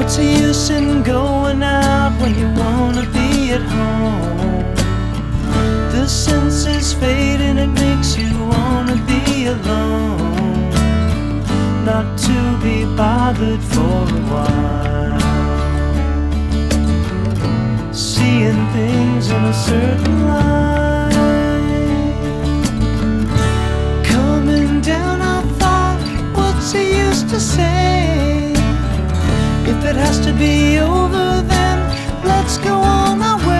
What's the use in going out when you wanna be at home? The sense is fading, it makes you wanna be alone, not to be bothered for a while. Seeing things in a certain light, coming down our thought, what's it used to say? If it has to be over, then let's go on our way.